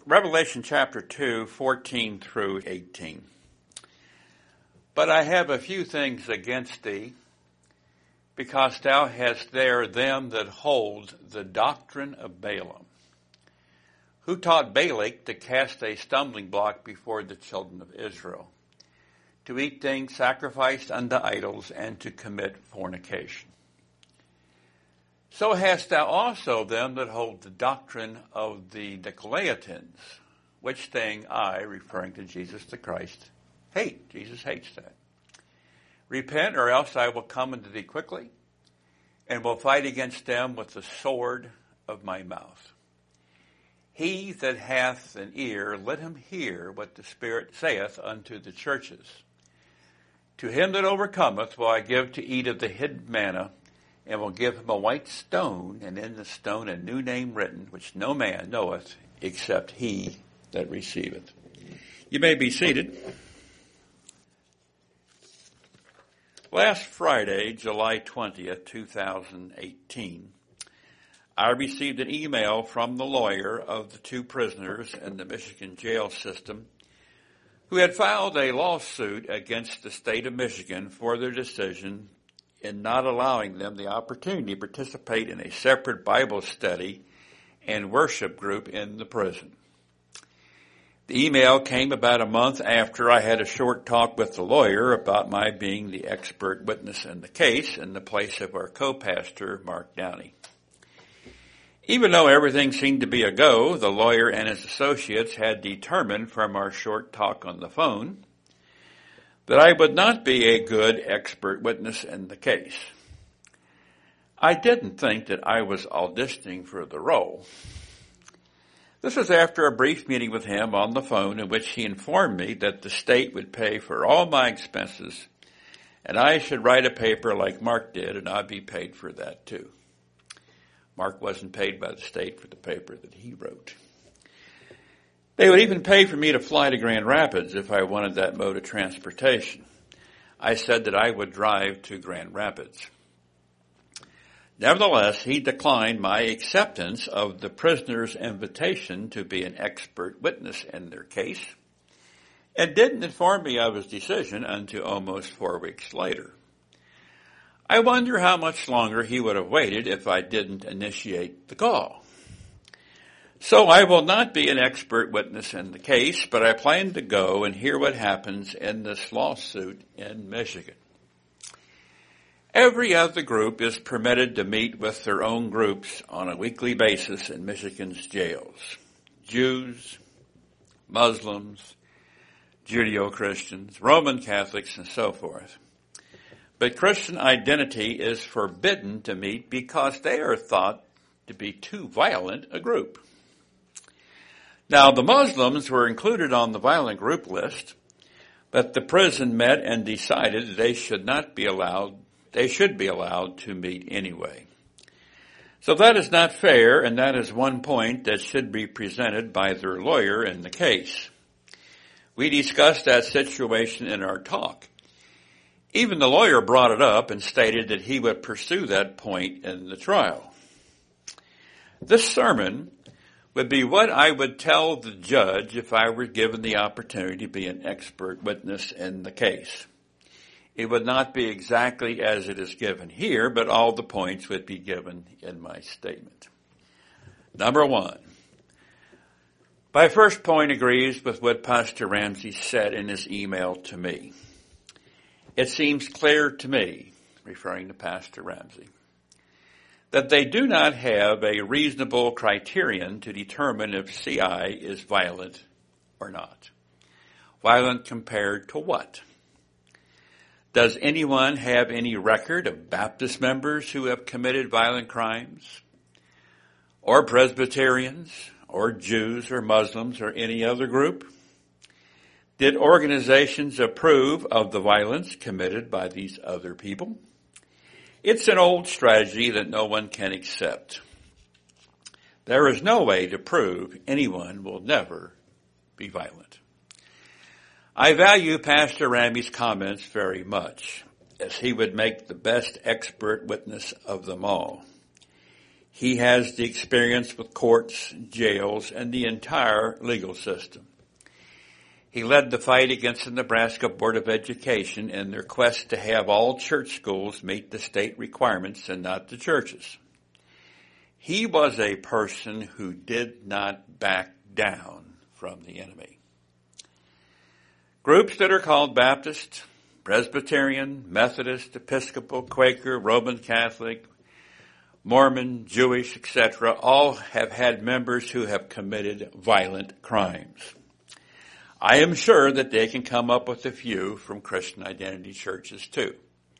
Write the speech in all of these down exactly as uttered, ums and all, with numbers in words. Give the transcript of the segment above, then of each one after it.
Revelation chapter two, fourteen through eighteen. But I have a few things against thee, because thou hast there them that hold the doctrine of Balaam, who taught Balak to cast a stumbling block before the children of Israel, to eat things sacrificed unto idols, and to commit fornication. So hast thou also them that hold the doctrine of the Nicolaitans, which thing I, referring to Jesus the Christ, hate. Jesus hates that. Repent, or else I will come unto thee quickly, and will fight against them with the sword of my mouth. He that hath an ear, let him hear what the Spirit saith unto the churches. To him that overcometh will I give to eat of the hidden manna, and will give him a white stone, and in the stone a new name written, which no man knoweth except he that receiveth. You may be seated. Last Friday, July twentieth, two thousand eighteen, I received an email from the lawyer of the two prisoners in the Michigan jail system who had filed a lawsuit against the state of Michigan for their decision in not allowing them the opportunity to participate in a separate Bible study and worship group in the prison. The email came about a month after I had a short talk with the lawyer about my being the expert witness in the case in the place of our co-pastor, Mark Downey. Even though everything seemed to be a go, the lawyer and his associates had determined from our short talk on the phone that I would not be a good expert witness in the case. I didn't think that I was auditioning for the role. This was after a brief meeting with him on the phone in which he informed me that the state would pay for all my expenses and I should write a paper like Mark did, and I'd be paid for that too. Mark wasn't paid by the state for the paper that he wrote. They would even pay for me to fly to Grand Rapids if I wanted that mode of transportation. I said that I would drive to Grand Rapids. Nevertheless, he declined my acceptance of the prisoner's invitation to be an expert witness in their case, and didn't inform me of his decision until almost four weeks later. I wonder how much longer he would have waited if I didn't initiate the call. So I will not be an expert witness in the case, but I plan to go and hear what happens in this lawsuit in Michigan. Every other group is permitted to meet with their own groups on a weekly basis in Michigan's jails. Jews, Muslims, Judeo-Christians, Roman Catholics, and so forth. But Christian Identity is forbidden to meet because they are thought to be too violent a group. Now, the Muslims were included on the violent group list, but the prison met and decided they should not be allowed, they should be allowed to meet anyway. So that is not fair, and that is one point that should be presented by their lawyer in the case. We discussed that situation in our talk. Even the lawyer brought it up and stated that he would pursue that point in the trial. This sermon would be what I would tell the judge if I were given the opportunity to be an expert witness in the case. It would not be exactly as it is given here, but all the points would be given in my statement. Number one, my first point agrees with what Pastor Ramsey said in his email to me. It seems clear to me, referring to Pastor Ramsey, that they do not have a reasonable criterion to determine if C I is violent or not. Violent compared to what? Does anyone have any record of Baptist members who have committed violent crimes? Or Presbyterians, or Jews, or Muslims, or any other group? Did organizations approve of the violence committed by these other people? It's an old strategy that no one can accept. There is no way to prove anyone will never be violent. I value Pastor Ramsey's comments very much, as he would make the best expert witness of them all. He has the experience with courts, jails, and the entire legal system. He led the fight against the Nebraska Board of Education in their quest to have all church schools meet the state requirements and not the churches. He was a person who did not back down from the enemy. Groups that are called Baptist, Presbyterian, Methodist, Episcopal, Quaker, Roman Catholic, Mormon, Jewish, et cetera, all have had members who have committed violent crimes. I am sure that they can come up with a few from Christian Identity churches too.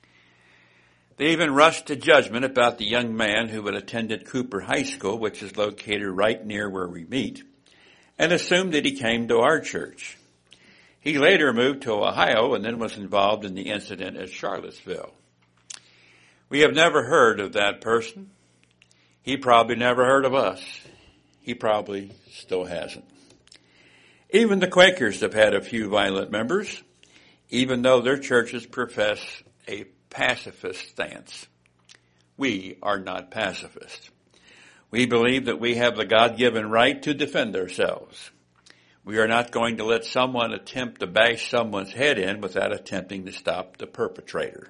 They even rushed to judgment about the young man who had attended Cooper High School, which is located right near where we meet, and assumed that he came to our church. He later moved to Ohio and then was involved in the incident at Charlottesville. We have never heard of that person. He probably never heard of us. He probably still hasn't. Even the Quakers have had a few violent members, even though their churches profess a pacifist stance. We are not pacifists. We believe that we have the God-given right to defend ourselves. We are not going to let someone attempt to bash someone's head in without attempting to stop the perpetrator.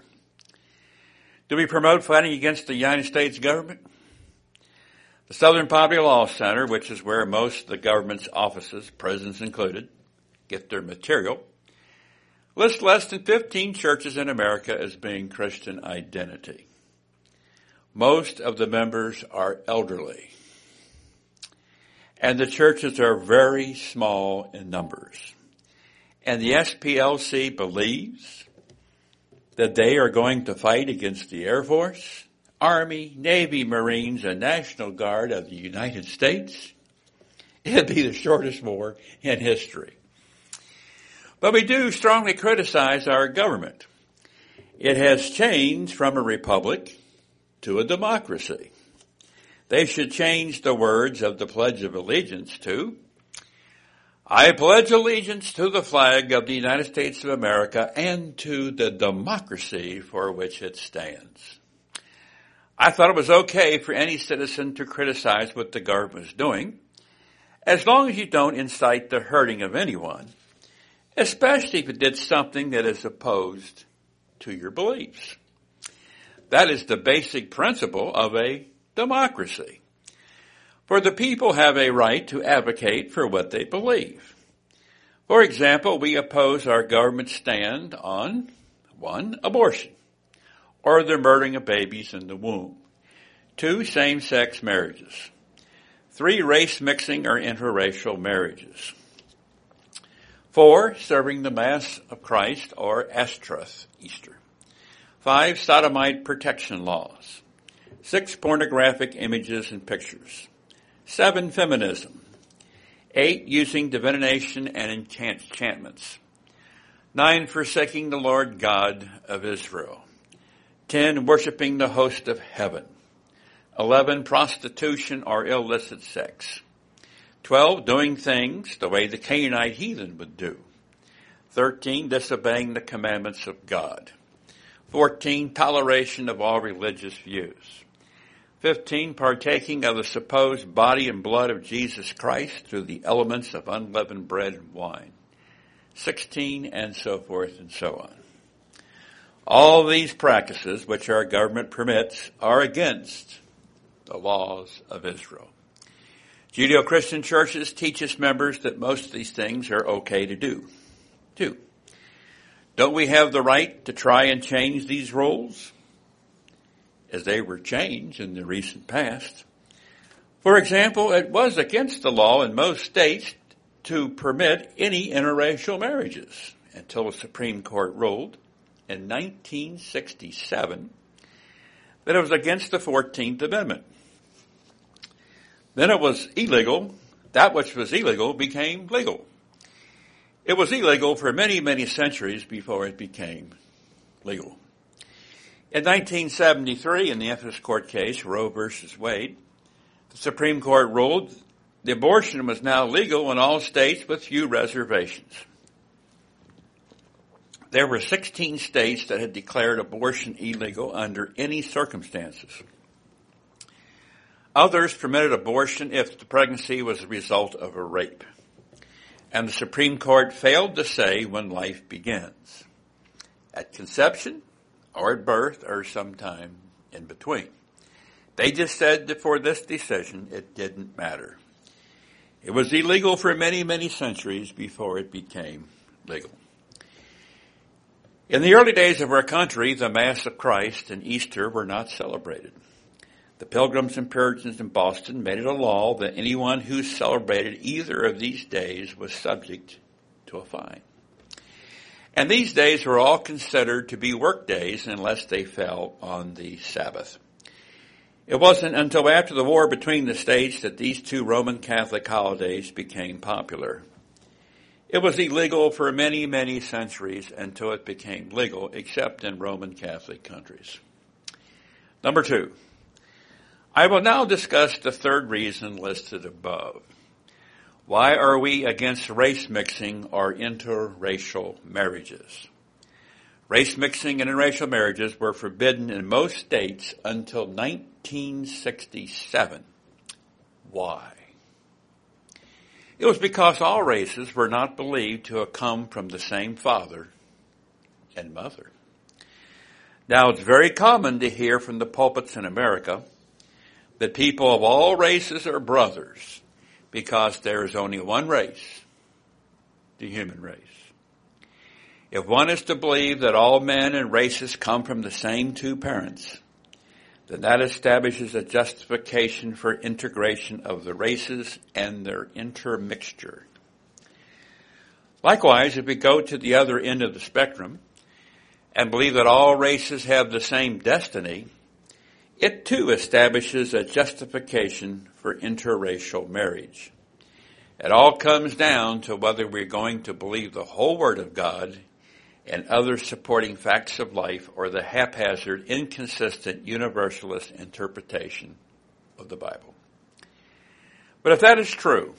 Do we promote fighting against the United States government? The Southern Poverty Law Center, which is where most of the government's offices, prisons included, get their material, lists less than fifteen churches in America as being Christian Identity. Most of the members are elderly, and the churches are very small in numbers. And the S P L C believes that they are going to fight against the Air Force, Army, Navy, Marines, and National Guard of the United States. It'd be the shortest war in history. But we do strongly criticize our government. It has changed from a republic to a democracy. They should change the words of the Pledge of Allegiance to, I pledge allegiance to the flag of the United States of America and to the democracy for which it stands. I thought it was okay for any citizen to criticize what the government is doing, as long as you don't incite the hurting of anyone, especially if it did something that is opposed to your beliefs. That is the basic principle of a democracy. For the people have a right to advocate for what they believe. For example, we oppose our government's stand on, one, abortion, or the murdering of babies in the womb. Two, same-sex marriages. Three, race mixing or interracial marriages. Four, serving the Mass of Christ or Estrus, Easter. Five, sodomite protection laws. Six, pornographic images and pictures. Seven, feminism. Eight, using divination and enchantments. Nine, forsaking the Lord God of Israel. Ten, worshiping the host of heaven. Eleven, prostitution or illicit sex. Twelve, doing things the way the Canaanite heathen would do. Thirteen, disobeying the commandments of God. Fourteen, toleration of all religious views. Fifteen, partaking of the supposed body and blood of Jesus Christ through the elements of unleavened bread and wine. Sixteen, and so forth and so on. All these practices, which our government permits, are against the laws of Israel. Judeo-Christian churches teach its members that most of these things are okay to do. Two, don't we have the right to try and change these rules, as they were changed in the recent past? For example, it was against the law in most states to permit any interracial marriages until the Supreme Court ruled in nineteen sixty-seven that it was against the fourteenth Amendment. Then it was illegal. That which was illegal became legal. It was illegal for many, many centuries before it became legal. In nineteen seventy-three, in the Ephesus Court case, Roe versus Wade, the Supreme Court ruled the abortion was now legal in all states with few reservations. There were sixteen states that had declared abortion illegal under any circumstances. Others permitted abortion if the pregnancy was the result of a rape. And the Supreme Court failed to say when life begins, at conception or at birth or sometime in between. They just said that for this decision, it didn't matter. It was illegal for many, many centuries before it became legal. In the early days of our country, the Mass of Christ and Easter were not celebrated. The Pilgrims and Puritans in Boston made it a law that anyone who celebrated either of these days was subject to a fine. And these days were all considered to be work days unless they fell on the Sabbath. It wasn't until after the war between the states that these two Roman Catholic holidays became popular. It was illegal for many, many centuries until it became legal, except in Roman Catholic countries. Number two, I will now discuss the third reason listed above. Why are we against race mixing or interracial marriages? Race mixing and interracial marriages were forbidden in most states until nineteen sixty-seven. Why? It was because all races were not believed to have come from the same father and mother. Now, it's very common to hear from the pulpits in America that people of all races are brothers because there is only one race, the human race. If one is to believe that all men and races come from the same two parents, then that establishes a justification for integration of the races and their intermixture. Likewise, if we go to the other end of the spectrum and believe that all races have the same destiny, it too establishes a justification for interracial marriage. It all comes down to whether we're going to believe the whole Word of God and other supporting facts of life or the haphazard, inconsistent, universalist interpretation of the Bible. But if that is true,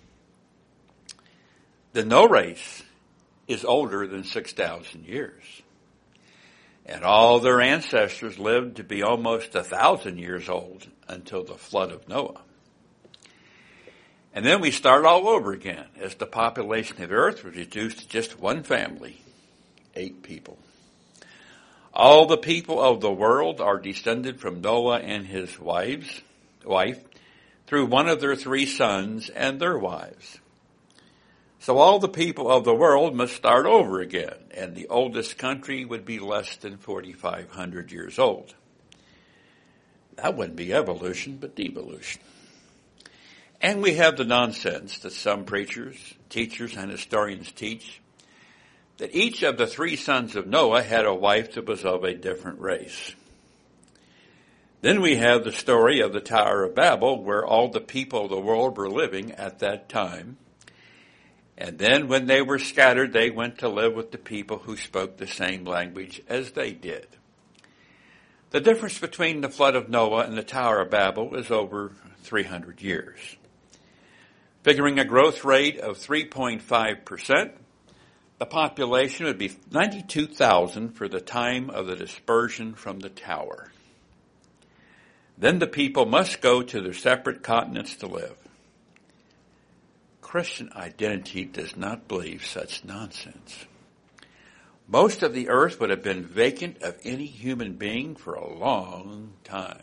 then no race is older than six thousand years. And all their ancestors lived to be almost a thousand years old until the flood of Noah. And then we start all over again as the population of earth was reduced to just one family, eight people. All the people of the world are descended from Noah and his wives, wife through one of their three sons and their wives. So all the people of the world must start over again, and the oldest country would be less than forty-five hundred years old. That wouldn't be evolution, but devolution. And we have the nonsense that some preachers, teachers, and historians teach, that each of the three sons of Noah had a wife that was of a different race. Then we have the story of the Tower of Babel, where all the people of the world were living at that time. And then when they were scattered, they went to live with the people who spoke the same language as they did. The difference between the flood of Noah and the Tower of Babel is over three hundred years. Figuring a growth rate of three point five percent, the population would be ninety-two thousand for the time of the dispersion from the tower. Then the people must go to their separate continents to live. Christian identity does not believe such nonsense. Most of the earth would have been vacant of any human being for a long time.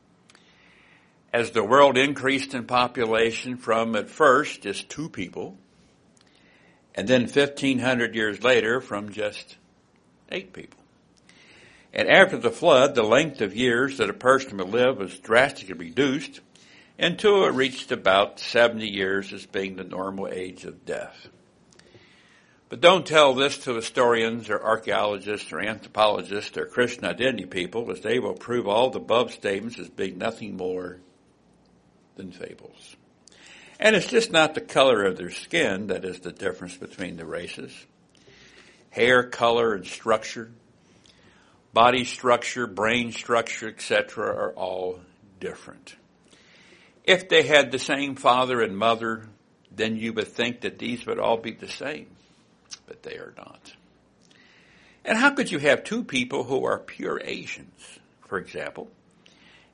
As the world increased in population from at first just two people, and then fifteen hundred years later from just eight people. And after the flood, the length of years that a person would live was drastically reduced until it reached about seventy years as being the normal age of death. But don't tell this to historians or archaeologists or anthropologists or Christian identity people, as they will prove all the above statements as being nothing more than fables. And it's just not the color of their skin that is the difference between the races. Hair, color, and structure, body structure, brain structure, et cetera are all different. If they had the same father and mother, then you would think that these would all be the same, but they are not. And how could you have two people who are pure Asians, for example,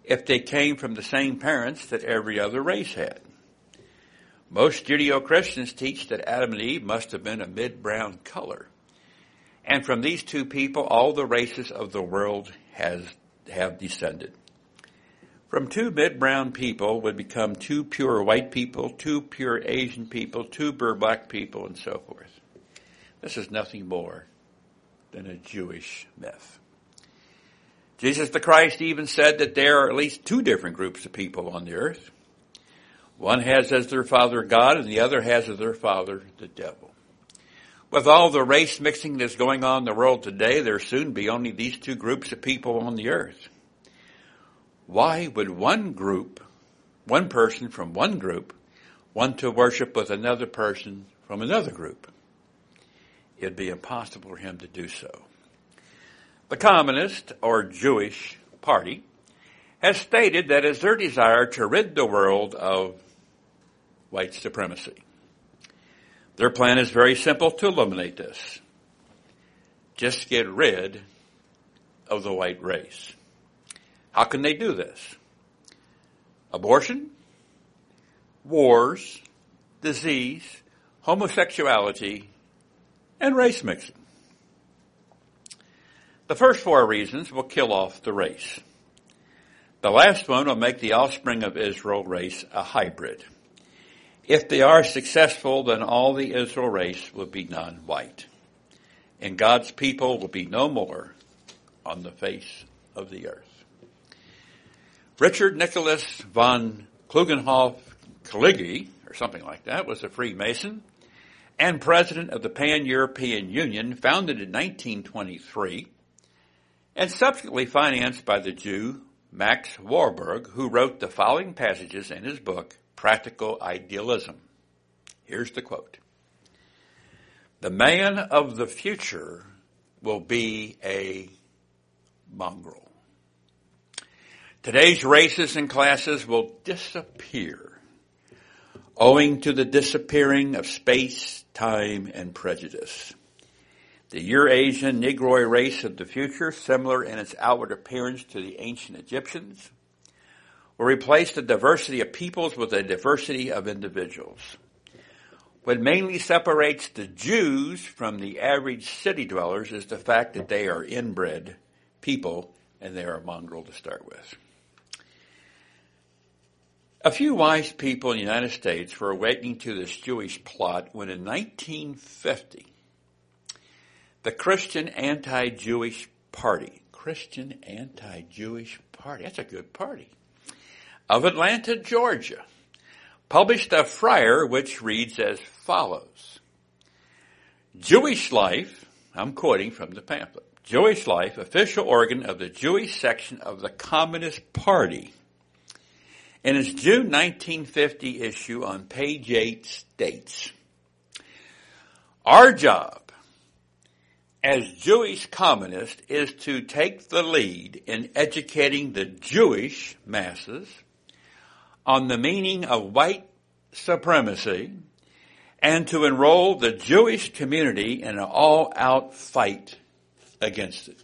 if they came from the same parents that every other race had. Most Judeo-Christians teach that Adam and Eve must have been a mid-brown color. And from these two people, all the races of the world has have descended. From two mid-brown people would become two pure white people, two pure Asian people, two pure black people, and so forth. This is nothing more than a Jewish myth. Jesus the Christ even said that there are at least two different groups of people on the earth. One has as their father God, and the other has as their father the devil. With all the race mixing that's going on in the world today, there soon be only these two groups of people on the earth. Why would one group, one person from one group, want to worship with another person from another group? It'd be impossible for him to do so. The Communist, or Jewish, Party has stated that it's their desire to rid the world of white supremacy. Their plan is very simple to eliminate this. Just get rid of the white race. How can they do this? Abortion, wars, disease, homosexuality, and race mixing. The first four reasons will kill off the race. The last one will make the offspring of Israel race a hybrid. If they are successful, then all the Israel race will be non-white. And God's people will be no more on the face of the earth. Richard Nicholas von Klugenhoff-Kalighi, or something like that, was a Freemason and president of the Pan-European Union, founded in nineteen twenty-three, and subsequently financed by the Jew Max Warburg, who wrote the following passages in his book, Practical Idealism. Here's the quote. The man of the future will be a mongrel. Today's races and classes will disappear owing to the disappearing of space, time, and prejudice. The Eurasian Negroid race of the future, similar in its outward appearance to the ancient Egyptians, will replace the diversity of peoples with a diversity of individuals. What mainly separates the Jews from the average city dwellers is the fact that they are inbred people and they are mongrel to start with. A few wise people in the United States were awakening to this Jewish plot when in nineteen fifty, the Christian Anti-Jewish Party, Christian Anti-Jewish Party, that's a good party, of Atlanta, Georgia, published a flyer which reads as follows. Jewish Life, I'm quoting from the pamphlet, Jewish Life, official organ of the Jewish section of the Communist Party, in its June nineteen fifty issue on page eight states, our job as Jewish communists is to take the lead in educating the Jewish masses on the meaning of white supremacy and to enroll the Jewish community in an all-out fight against it.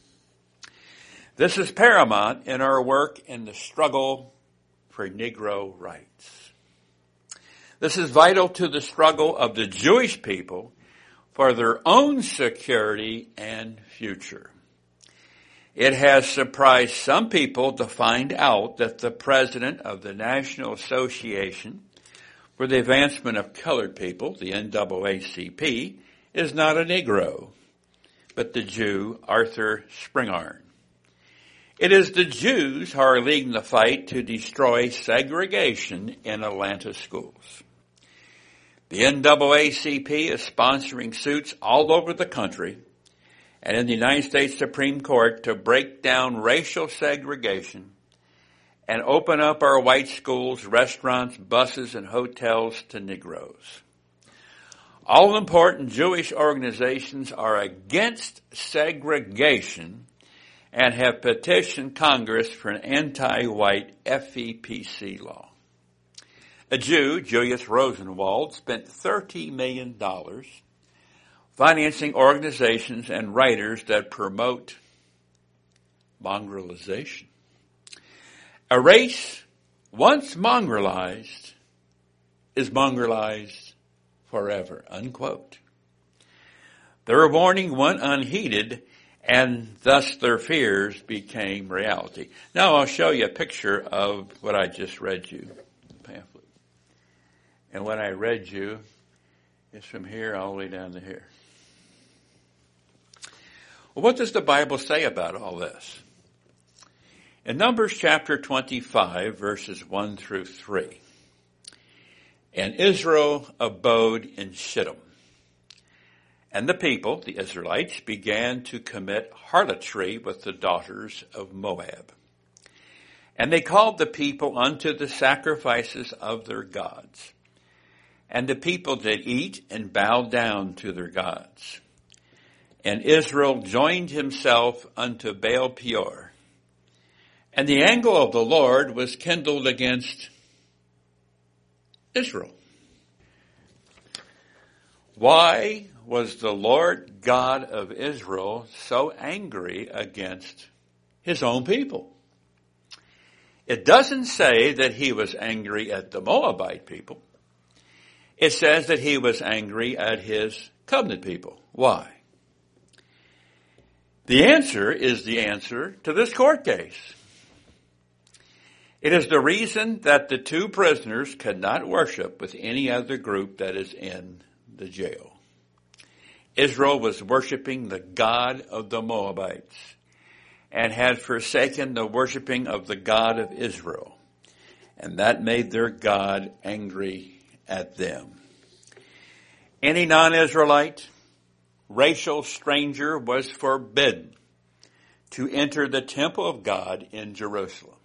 This is paramount in our work in the struggle for Negro rights. This is vital to the struggle of the Jewish people for their own security and future. It has surprised some people to find out that the president of the National Association for the Advancement of Colored People, the N double A C P, is not a Negro, but the Jew Arthur Springarn. It is the Jews who are leading the fight to destroy segregation in Atlanta schools. The N double A C P is sponsoring suits all over the country and in the United States Supreme Court to break down racial segregation and open up our white schools, restaurants, buses, and hotels to Negroes. All important Jewish organizations are against segregation and have petitioned Congress for an anti-white F E P C law. A Jew, Julius Rosenwald, spent thirty million dollars financing organizations and writers that promote mongrelization. A race once mongrelized is mongrelized forever, unquote. Their warning went unheeded, and thus their fears became reality. Now I'll show you a picture of what I just read you, the pamphlet. And what I read you is from here all the way down to here. Well, what does the Bible say about all this? In Numbers chapter twenty-five, verses one through three, and Israel abode in Shittim. And the people, the Israelites, began to commit harlotry with the daughters of Moab. And they called the people unto the sacrifices of their gods. And the people did eat and bow down to their gods. And Israel joined himself unto Baal Peor. And the anger of the Lord was kindled against Israel. Why was the Lord God of Israel so angry against his own people? It doesn't say that he was angry at the Moabite people. It says that he was angry at his covenant people. Why? The answer is the answer to this court case. It is the reason that the two prisoners could not worship with any other group that is in the jail. Israel was worshiping the God of the Moabites and had forsaken the worshiping of the God of Israel. And that made their God angry at them. Any non-Israelite, racial stranger was forbidden to enter the temple of God in Jerusalem.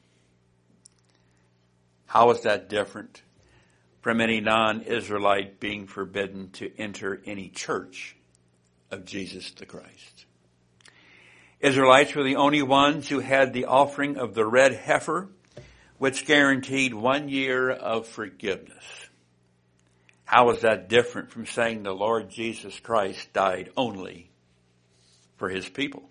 How is that different from any non-Israelite being forbidden to enter any church of Jesus the Christ? Israelites were the only ones who had the offering of the red heifer, which guaranteed one year of forgiveness. How is that different from saying the Lord Jesus Christ died only for his people?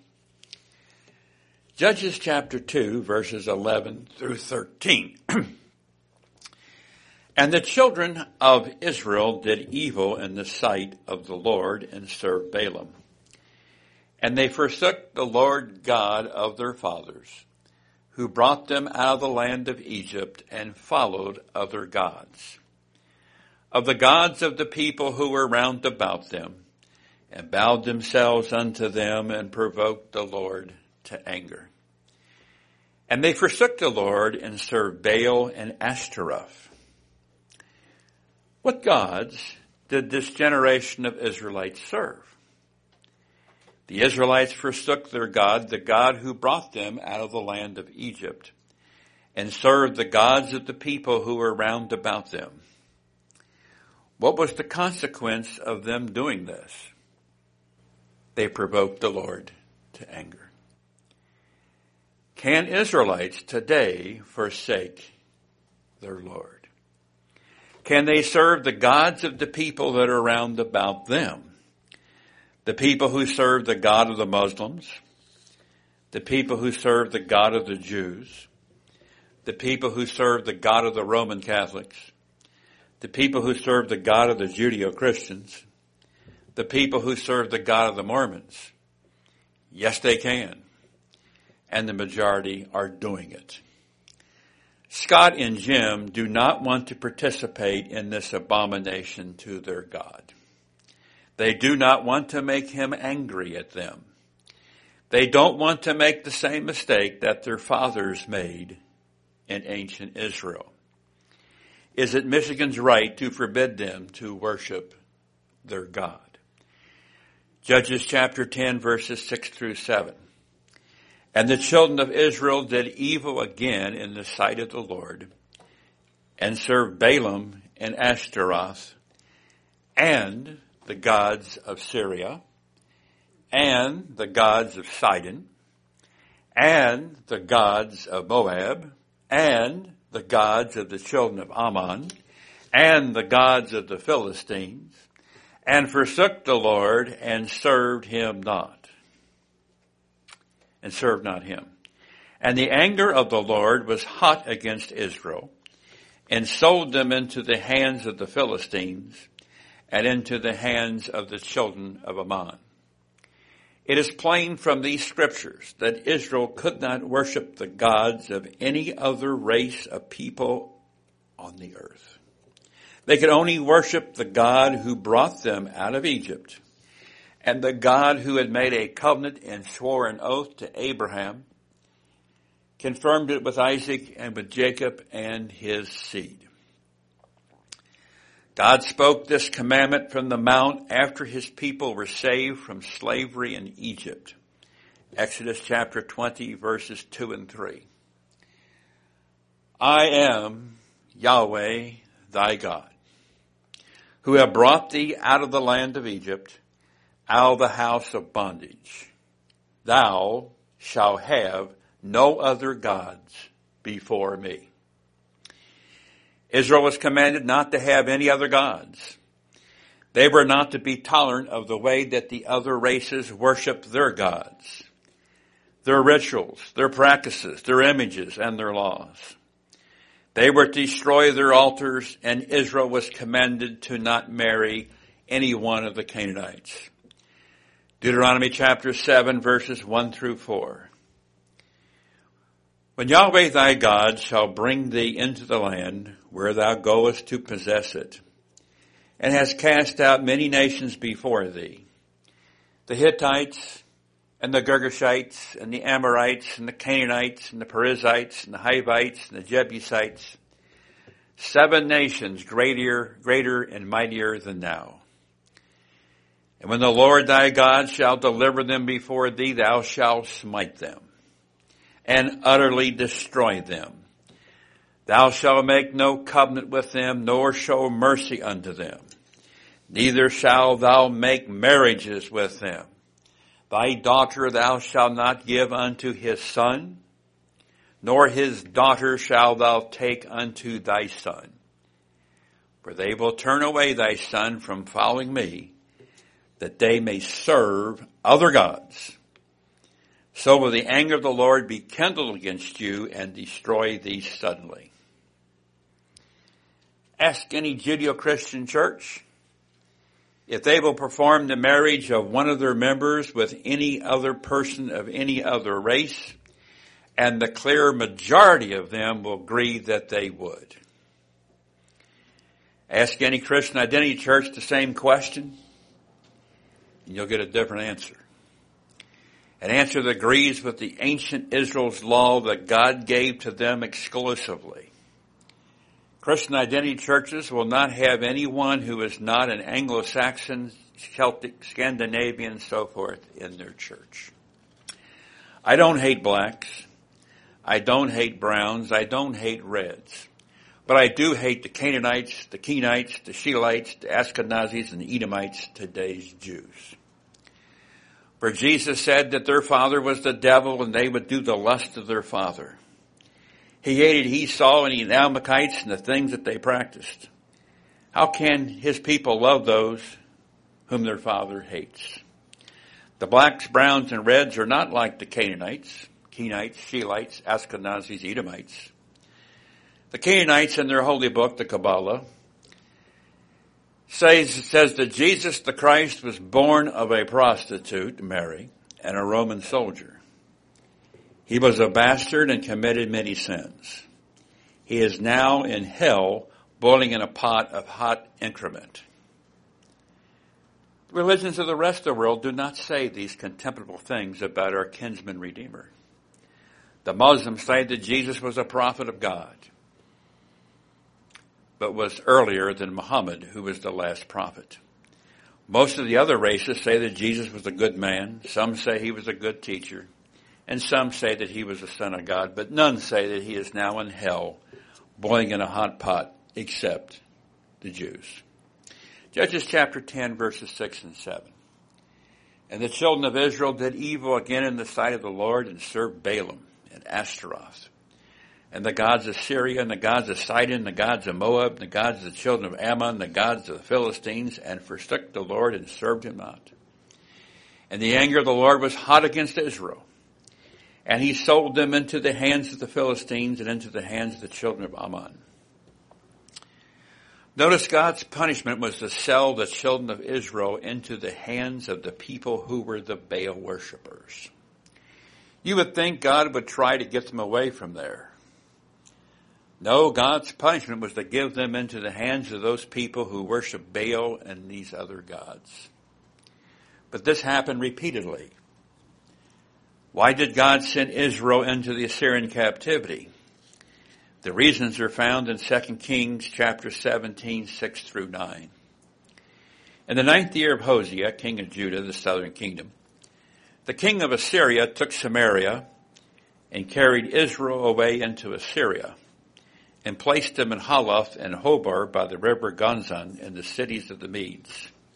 Judges chapter two, verses eleven through thirteen. And the children of Israel did evil in the sight of the Lord and served Balaam. And they forsook the Lord God of their fathers, who brought them out of the land of Egypt, and followed other gods, of the gods of the people who were round about them, and bowed themselves unto them, and provoked the Lord to anger. And they forsook the Lord and served Baal and Ashtaroth. What gods did this generation of Israelites serve? The Israelites forsook their God, the God who brought them out of the land of Egypt, and served the gods of the people who were round about them. What was the consequence of them doing this? They provoked the Lord to anger. Can Israelites today forsake their Lord? Can they serve the gods of the people that are round about them? The people who serve the God of the Muslims, the people who serve the God of the Jews, the people who serve the God of the Roman Catholics, the people who serve the God of the Judeo-Christians, the people who serve the God of the Mormons. Yes, they can. And the majority are doing it. Scott and Jim do not want to participate in this abomination to their God. They do not want to make him angry at them. They don't want to make the same mistake that their fathers made in ancient Israel. Is it Michigan's right to forbid them to worship their God? Judges chapter ten, verses six through seven. And the children of Israel did evil again in the sight of the Lord, and served Balaam and Ashtaroth, and the gods of Syria, and the gods of Sidon, and the gods of Moab, and the gods of the children of Ammon, and the gods of the Philistines, and forsook the Lord, and served him not. And served not him. And the anger of the Lord was hot against Israel, and sold them into the hands of the Philistines, and into the hands of the children of Ammon. It is plain from these scriptures that Israel could not worship the gods of any other race of people on the earth. They could only worship the God who brought them out of Egypt, and the God who had made a covenant and swore an oath to Abraham, confirmed it with Isaac and with Jacob and his seed. God spoke this commandment from the mount after his people were saved from slavery in Egypt. Exodus chapter twenty, verses two and three. I am Yahweh thy God, who have brought thee out of the land of Egypt, out of the house of bondage. Thou shalt have no other gods before me. Israel was commanded not to have any other gods. They were not to be tolerant of the way that the other races worshiped their gods, their rituals, their practices, their images, and their laws. They were to destroy their altars, and Israel was commanded to not marry any one of the Canaanites. Deuteronomy chapter seven, verses one through four. When Yahweh thy God shall bring thee into the land where thou goest to possess it, and has cast out many nations before thee, the Hittites, and the Girgashites, and the Amorites, and the Canaanites, and the Perizzites, and the Hivites, and the Jebusites, seven nations greater, greater and mightier than thou. And when the Lord thy God shall deliver them before thee, thou shalt smite them, and utterly destroy them. Thou shalt make no covenant with them, nor show mercy unto them. Neither shalt thou make marriages with them. Thy daughter thou shalt not give unto his son, nor his daughter shalt thou take unto thy son. For they will turn away thy son from following me, that they may serve other gods. So will the anger of the Lord be kindled against you and destroy thee suddenly. Ask any Judeo-Christian church if they will perform the marriage of one of their members with any other person of any other race, and the clear majority of them will agree that they would. Ask any Christian Identity church the same question, and you'll get a different answer. An answer that agrees with the ancient Israel's law that God gave to them exclusively. Christian Identity churches will not have anyone who is not an Anglo-Saxon, Celtic, Scandinavian, so forth in their church. I don't hate blacks. I don't hate browns. I don't hate reds. But I do hate the Canaanites, the Kenites, the Shilites, the Ashkenazis, and the Edomites, today's Jews. For Jesus said that their father was the devil and they would do the lust of their father. He hated Esau and the Amalekites and the things that they practiced. How can his people love those whom their father hates? The blacks, browns, and reds are not like the Canaanites, Kenites, Shilites, Ashkenazis, Edomites. The Canaanites in their holy book, the Kabbalah, says, says that Jesus the Christ was born of a prostitute, Mary, and a Roman soldier. He was a bastard and committed many sins. He is now in hell, boiling in a pot of hot excrement. The religions of the rest of the world do not say these contemptible things about our kinsman Redeemer. The Muslims say that Jesus was a prophet of God, but was earlier than Muhammad, who was the last prophet. Most of the other races say that Jesus was a good man. Some say he was a good teacher. And some say that he was the Son of God. But none say that he is now in hell, boiling in a hot pot, except the Jews. Judges chapter ten, verses six and seven. And the children of Israel did evil again in the sight of the Lord, and served Balaam and Ashtaroth, and the gods of Syria, and the gods of Sidon, and the gods of Moab, and the gods of the children of Ammon, and the gods of the Philistines, and forsook the Lord and served him not. And the anger of the Lord was hot against Israel. And he sold them into the hands of the Philistines and into the hands of the children of Ammon. Notice God's punishment was to sell the children of Israel into the hands of the people who were the Baal worshipers. You would think God would try to get them away from there. No, God's punishment was to give them into the hands of those people who worship Baal and these other gods. But this happened repeatedly. Why did God send Israel into the Assyrian captivity? The reasons are found in Second Kings chapter seventeen, six through nine. In the ninth year of Hosea, king of Judah, the southern kingdom, the king of Assyria took Samaria and carried Israel away into Assyria and placed them in Halath and Hobah by the river Gonzan in the cities of the Medes.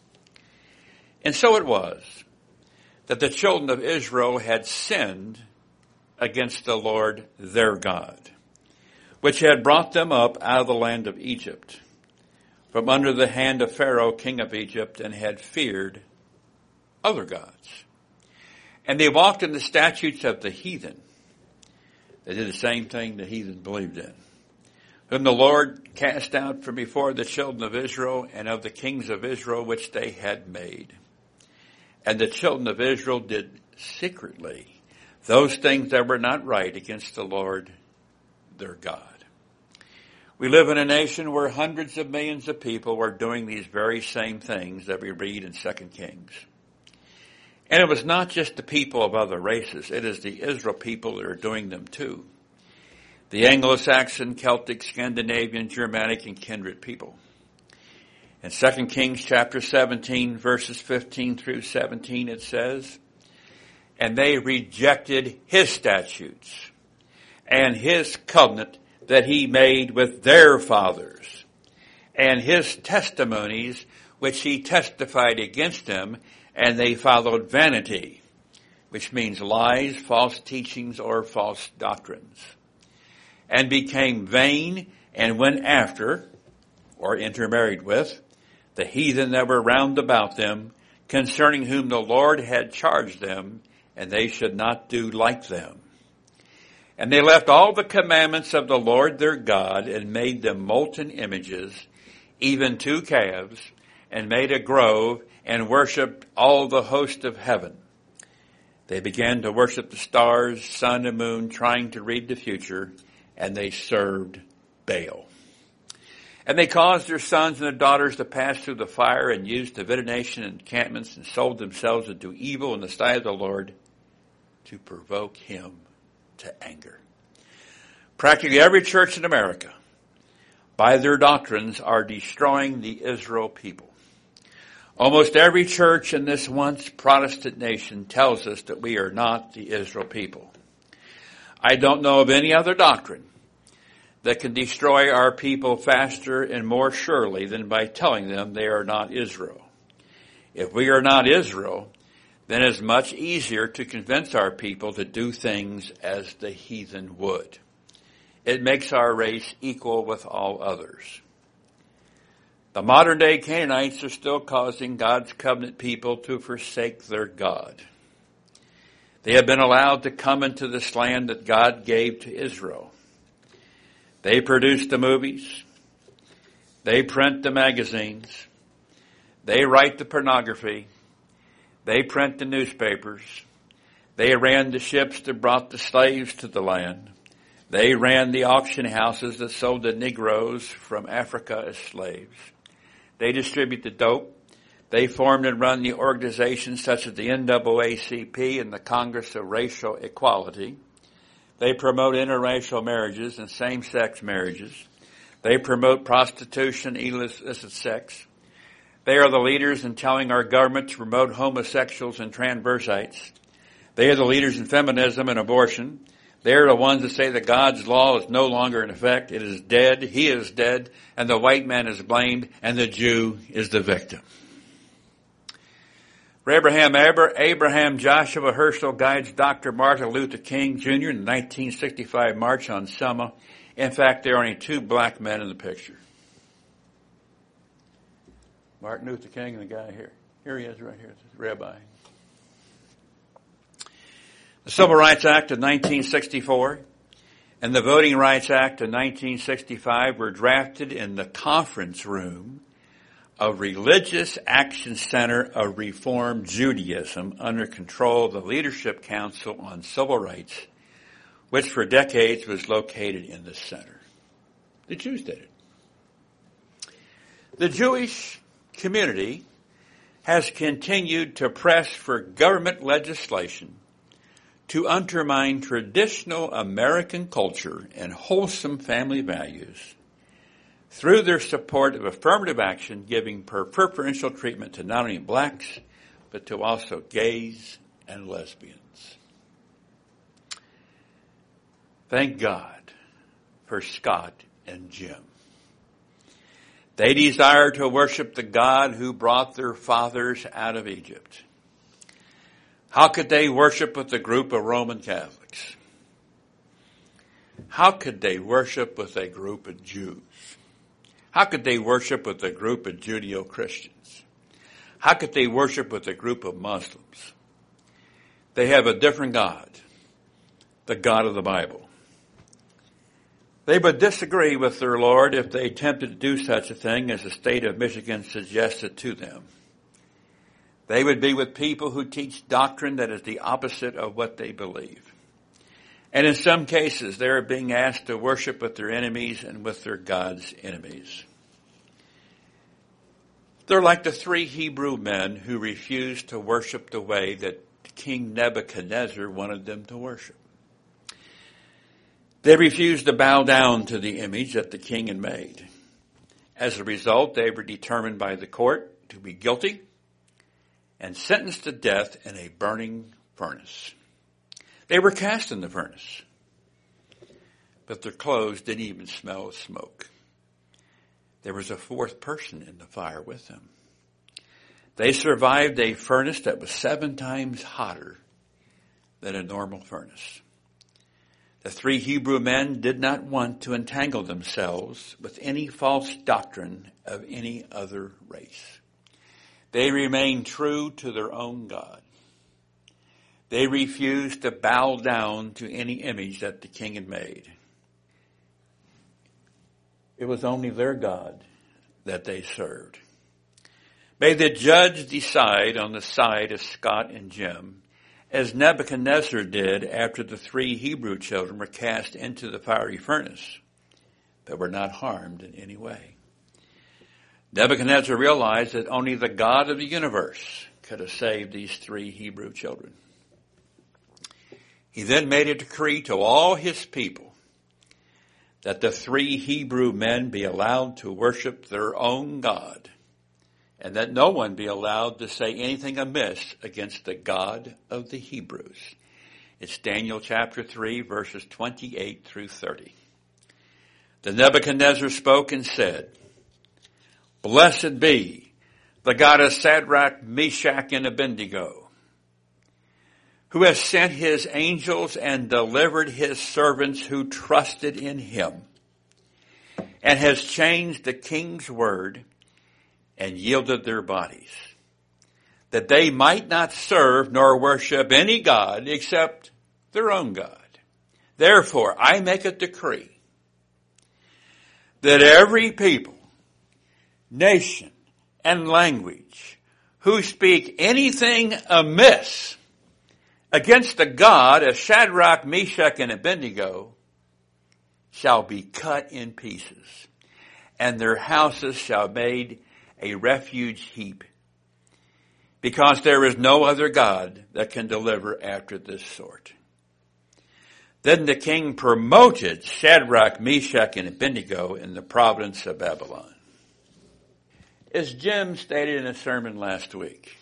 And so it was that the children of Israel had sinned against the Lord their God, which had brought them up out of the land of Egypt, from under the hand of Pharaoh, king of Egypt, and had feared other gods. And they walked in the statutes of the heathen. They did the same thing the heathen believed in, whom the Lord cast out from before the children of Israel and of the kings of Israel which they had made. And the children of Israel did secretly those things that were not right against the Lord their God. We live in a nation where hundreds of millions of people are doing these very same things that we read in Second Kings. And it was not just the people of other races. It is the Israel people that are doing them too. The Anglo-Saxon, Celtic, Scandinavian, Germanic, and kindred people. In Second Kings chapter seventeen, verses fifteen through seventeen, it says, "And they rejected his statutes and his covenant that he made with their fathers, and his testimonies which he testified against them, and they followed vanity," which means lies, false teachings, or false doctrines, "and became vain, and went after," or intermarried with, "the heathen that were round about them, concerning whom the Lord had charged them, and they should not do like them. And they left all the commandments of the Lord their God, and made them molten images, even two calves, and made a grove, and worshipped all the host of heaven. They began to worship the stars, sun, and moon, trying to read the future, and they served Baal. And they caused their sons and their daughters to pass through the fire, and used divination and enchantments, and sold themselves to do evil in the sight of the Lord, to provoke him to anger." Practically every church in America, by their doctrines, are destroying the Israel people. Almost every church in this once Protestant nation tells us that we are not the Israel people. I don't know of any other doctrine that can destroy our people faster and more surely than by telling them they are not Israel. If we are not Israel, then it is much easier to convince our people to do things as the heathen would. It makes our race equal with all others. The modern day Canaanites are still causing God's covenant people to forsake their God. They have been allowed to come into this land that God gave to Israel. They produce the movies. They print the magazines. They write the pornography. They print the newspapers. They ran the ships that brought the slaves to the land. They ran the auction houses that sold the Negroes from Africa as slaves. They distribute the dope. They formed and run the organizations such as the N double A C P and the Congress of Racial Equality. They promote interracial marriages and same-sex marriages. They promote prostitution, illicit sex. They are the leaders in telling our government to promote homosexuals and transvestites. They are the leaders in feminism and abortion. They are the ones that say that God's law is no longer in effect. It is dead. He is dead. And the white man is blamed. And the Jew is the victim. Abraham, Abraham Joshua Herschel guides Doctor Martin Luther King Junior in the nineteen sixty-five March on Selma. In fact, there are only two black men in the picture. Martin Luther King and the guy here. Here he is right here, the rabbi. The Civil Rights Act of nineteen sixty-four and the Voting Rights Act of nineteen sixty-five were drafted in the conference room of Religious Action Center of Reform Judaism under control of the Leadership Council on Civil Rights, which for decades was located in the center. The Jews did it. The Jewish community has continued to press for government legislation to undermine traditional American culture and wholesome family values through their support of affirmative action, giving preferential treatment to not only blacks, but to also gays and lesbians. Thank God for Scott and Jim. They desire to worship the God who brought their fathers out of Egypt. How could they worship with a group of Roman Catholics? How could they worship with a group of Jews? How could they worship with a group of Judeo-Christians? How could they worship with a group of Muslims? They have a different God, the God of the Bible. They would disagree with their Lord if they attempted to do such a thing as the state of Michigan suggested to them. They would be with people who teach doctrine that is the opposite of what they believe. And in some cases, they are being asked to worship with their enemies and with their God's enemies. They're like the three Hebrew men who refused to worship the way that King Nebuchadnezzar wanted them to worship. They refused to bow down to the image that the king had made. As a result, they were determined by the court to be guilty and sentenced to death in a burning furnace. They were cast in the furnace, but their clothes didn't even smell of smoke. There was a fourth person in the fire with them. They survived a furnace that was seven times hotter than a normal furnace. The three Hebrew men did not want to entangle themselves with any false doctrine of any other race. They remained true to their own God. They refused to bow down to any image that the king had made. It was only their God that they served. May the judge decide on the side of Scott and Jim, as Nebuchadnezzar did after the three Hebrew children were cast into the fiery furnace, but were not harmed in any way. Nebuchadnezzar realized that only the God of the universe could have saved these three Hebrew children. He then made a decree to all his people that the three Hebrew men be allowed to worship their own God, and that no one be allowed to say anything amiss against the God of the Hebrews. It's Daniel chapter three, verses twenty-eight through thirty. Then Nebuchadnezzar spoke and said, "Blessed be the God of Shadrach, Meshach, and Abednego, who has sent his angels and delivered his servants who trusted in him, and has changed the king's word and yielded their bodies, that they might not serve nor worship any god except their own God. Therefore, I make a decree that every people, nation, and language who speak anything amiss against the God of Shadrach, Meshach, and Abednego shall be cut in pieces, and their houses shall be made a refuge heap, because there is no other God that can deliver after this sort." Then the king promoted Shadrach, Meshach, and Abednego in the province of Babylon. As Jim stated in a sermon last week,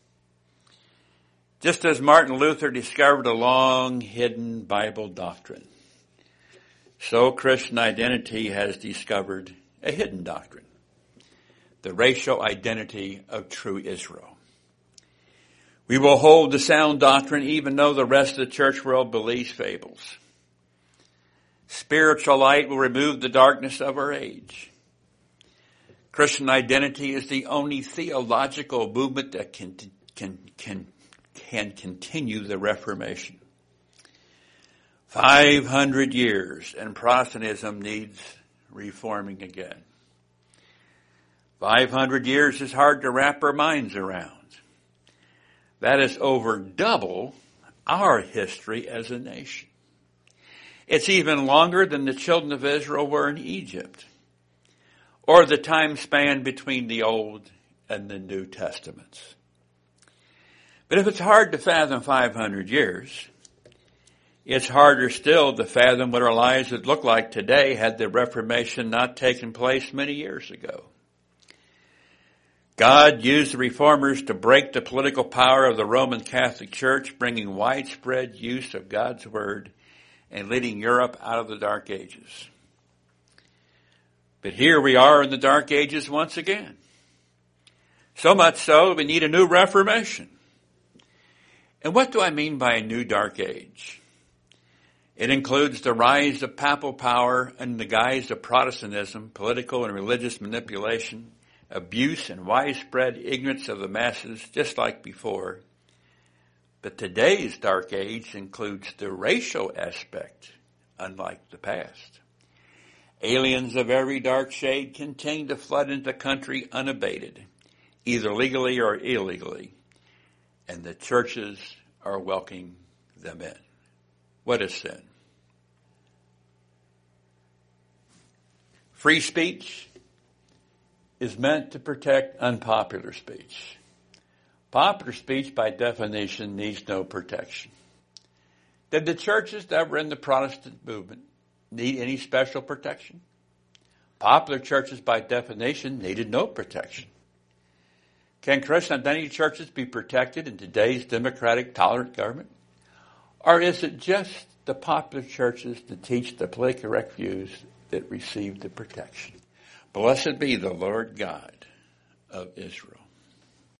just as Martin Luther discovered a long hidden Bible doctrine, so Christian identity has discovered a hidden doctrine, the racial identity of true Israel. We will hold the sound doctrine even though the rest of the church world believes fables. Spiritual light will remove the darkness of our age. Christian identity is the only theological movement that can, can, can, can continue the Reformation. five hundred years and Protestantism needs reforming again. five hundred years is hard to wrap our minds around. That is over double our history as a nation. It's even longer than the children of Israel were in Egypt, or the time span between the Old and the New Testaments. But if it's hard to fathom five hundred years, it's harder still to fathom what our lives would look like today had the Reformation not taken place many years ago. God used the reformers to break the political power of the Roman Catholic Church, bringing widespread use of God's Word and leading Europe out of the Dark Ages. But here we are in the Dark Ages once again. So much so, we need a new Reformation. And what do I mean by a new Dark Age? It includes the rise of papal power under the guise of Protestantism, political and religious manipulation, abuse and widespread ignorance of the masses, just like before. But today's Dark Age includes the racial aspect, unlike the past. Aliens of every dark shade continue to flood into the country unabated, either legally or illegally, and the churches are welcoming them in. What is sin? Free speech is meant to protect unpopular speech. Popular speech, by definition, needs no protection. Did the churches that were in the Protestant movement need any special protection? Popular churches, by definition, needed no protection. Can Christian identity churches be protected in today's democratic, tolerant government? Or is it just the popular churches that teach the politically correct views that receive the protection? Blessed be the Lord God of Israel.